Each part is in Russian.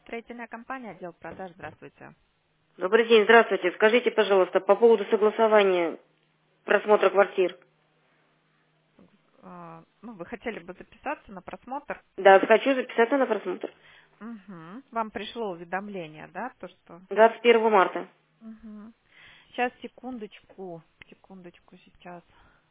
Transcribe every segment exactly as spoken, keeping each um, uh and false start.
Строительная компания, отдел продаж. Здравствуйте. Добрый день, здравствуйте. Скажите, пожалуйста, по поводу согласования просмотра квартир. А, Ну, вы хотели бы записаться на просмотр? Да, хочу записаться на просмотр. Угу. Вам пришло уведомление, да, то что? двадцать первого марта. Угу. Сейчас, секундочку, секундочку сейчас.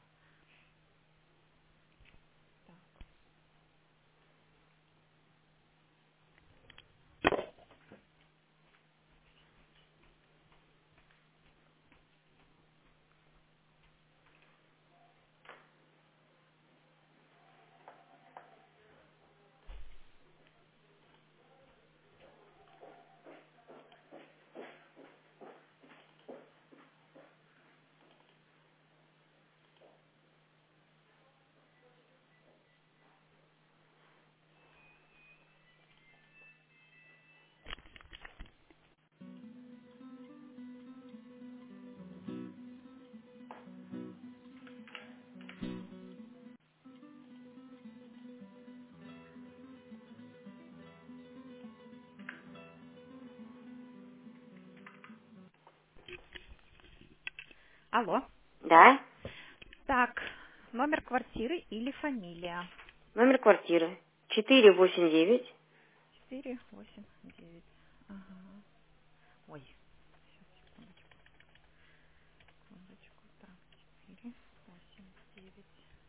Алло. Да? Так, номер квартиры или фамилия? Номер квартиры. четыре восемь девять. Четыре, восемь, девять. Ага. Ой, сейчас, секундочку, секундочку. Так, четыре, восемь, девять.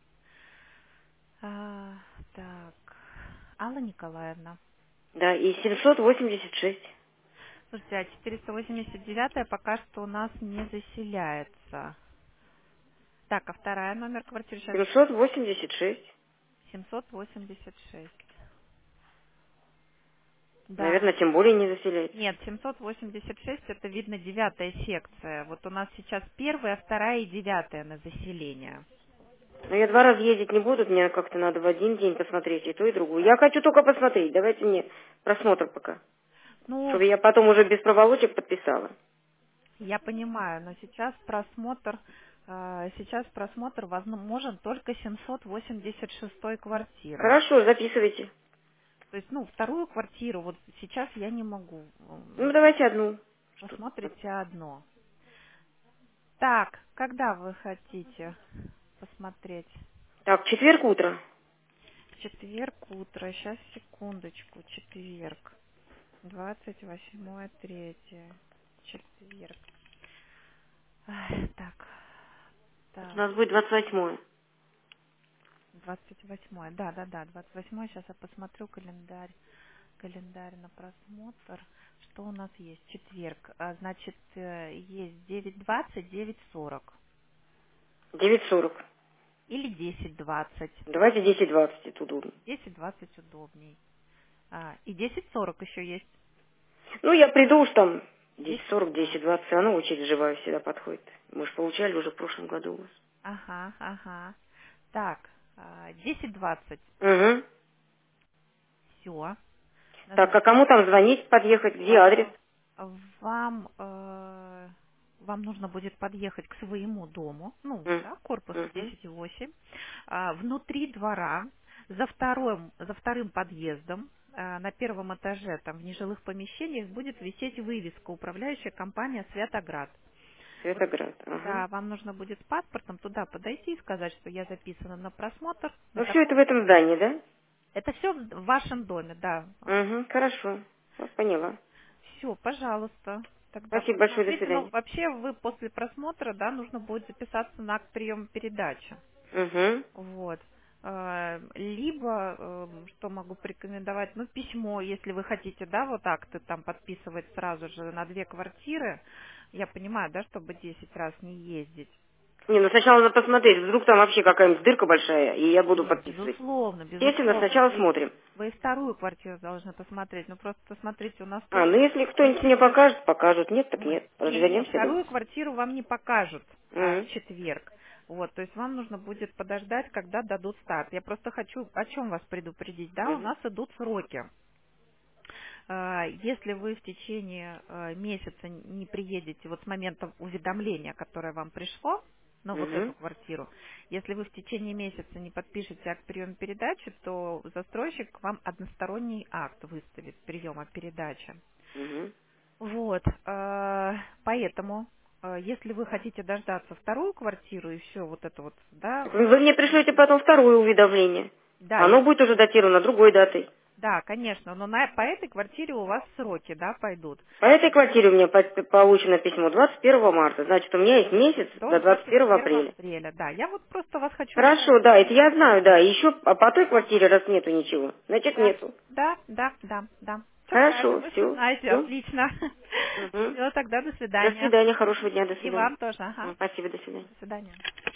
А, так, Алла Николаевна. Да, и семьсот восемьдесят шесть. Слушайте, а четыреста восемьдесят девять пока что у нас не заселяется. Так, а вторая номер квартиры сейчас семьсот восемьдесят шесть. семьсот восемьдесят шесть. Да. Наверное, тем более не заселяется. Нет, семьсот восемьдесят шесть это видно девятая секция. Вот у нас сейчас первая, вторая и девятая на заселение. Но я два раза ездить не буду, мне как-то надо в один день посмотреть и ту, и другую. Я хочу только посмотреть, давайте мне просмотр пока. Ну, Чтобы я потом уже без проволочек подписала. я понимаю, но сейчас просмотр, э, сейчас просмотр возможен только семьсот восемьдесят шестой квартиры. Хорошо, записывайте. То есть, ну, вторую квартиру вот сейчас я не могу. Ну, М, давайте одну. Что? Посмотрите одно. Так, когда вы хотите посмотреть? Так, четверг утро. В четверг утро. Сейчас, секундочку. Четверг. Двадцать восьмое третье. Четверг. Ай, так, У так. нас будет двадцать восьмое. Двадцать восьмое. Да, да, да. Двадцать восьмое. Сейчас я посмотрю календарь. Календарь на просмотр. Что у нас есть? Четверг. А, значит, э, есть девять двадцать, девять сорок. девять сорок. Или десять двадцать. Давайте десять двадцать, это удобно. Десять двадцать удобней. А, и десять сорок еще есть. Ну, я приду уж там десять Десять сорок, да. десять двадцать, все равно очередь живая всегда подходит. Мы же получали уже в прошлом году у вас. Ага, ага. Так, а, десять двадцать. Угу. Все. Так, а кому там звонить, подъехать, где адрес? Вам, э, вам нужно будет подъехать к своему дому, ну, М, да, корпусу мгм. десять восемь, а, внутри двора, за вторым, за вторым подъездом, а, на первом этаже, там, в нежилых помещениях будет висеть вывеска «Управляющая компания Святоград». Вот, Светоград, ага. да, вам нужно будет с паспортом туда подойти и сказать, что я записана на просмотр. На Ну, все это таком... в этом здании, да? Это все в вашем доме, да. Угу, хорошо. Вот, поняла. Все, пожалуйста. Тогда Спасибо большое, до посмотрите. Ну, свидания. вообще вы после просмотра, да, нужно будет записаться на акт приема передачи. Угу. Вот. Э, Либо, э, что могу порекомендовать, ну, письмо, если вы хотите, да, вот акты там подписывать сразу же на две квартиры. Я понимаю, да, чтобы десять раз не ездить. Не, ну сначала надо посмотреть, вдруг там вообще какая-нибудь дырка большая, и я буду Нет, подписывать. безусловно, Естественно, безусловно. сначала Вы, смотрим. вы и вторую квартиру должны посмотреть. Ну, просто смотрите, у нас А, ну тоже если кто-нибудь мне действует. покажет, покажут. Нет, так Нет, нет. не, не, Развернемся дома. вторую квартиру вам не покажут а, в Угу. четверг. Вот, то есть вам нужно будет подождать, когда дадут старт. Я просто хочу о чем вас предупредить, да, у Угу. нас идут сроки. А, Если вы в течение а, месяца не приедете, вот с момента уведомления, которое вам пришло, на вот эту Угу. квартиру. Если вы в течение месяца не подпишете акт приема передачи, то застройщик вам односторонний акт выставит приема передачи. Угу. Вот, э, поэтому, э, если вы хотите дождаться вторую квартиру и все вот это вот, да, Вы вы мне пришлете потом второе уведомление. да, Оно я, будет уже датировано другой датой. да, конечно, но на, по этой квартире у вас сроки, да, пойдут. По этой квартире у меня по- получено письмо двадцать первого марта. Значит, у меня есть месяц До до двадцать двадцать первого первого апреля. апреля, да. Я вот просто вас хочу Хорошо, да, это предупредить. я знаю, да. Еще по по той квартире, раз нету ничего, значит, Да, нету. да, да, да, да. Все правильно, Хорошо, вы все все, знаете, все. отлично. Угу. Все, тогда до До свидания. свидания, хорошего дня, до И свидания. вам тоже, ага. М, Спасибо, до свидания. До свидания.